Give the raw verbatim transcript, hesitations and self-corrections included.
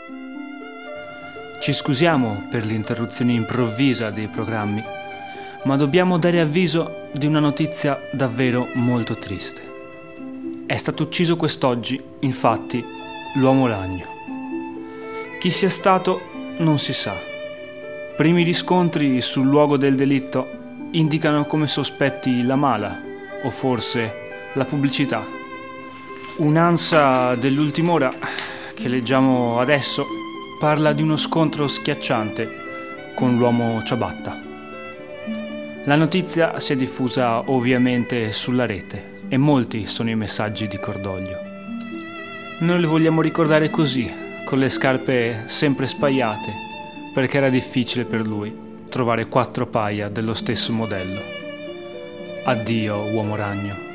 Ci scusiamo per l'interruzione improvvisa dei programmi, ma dobbiamo dare avviso di una notizia davvero molto triste. È stato ucciso quest'oggi, infatti, l'uomo ragno. Chi sia stato non si sa. Primi riscontri sul luogo del delitto indicano come sospetti la mala, o forse la pubblicità. Un'ansa dell'ultima ora, che leggiamo adesso, parla di uno scontro schiacciante con l'uomo ciabatta. La notizia si è diffusa ovviamente sulla rete e molti sono i messaggi di cordoglio. Noi le vogliamo ricordare così, con le scarpe sempre spaiate, perché era difficile per lui trovare quattro paia dello stesso modello. Addio, uomo ragno.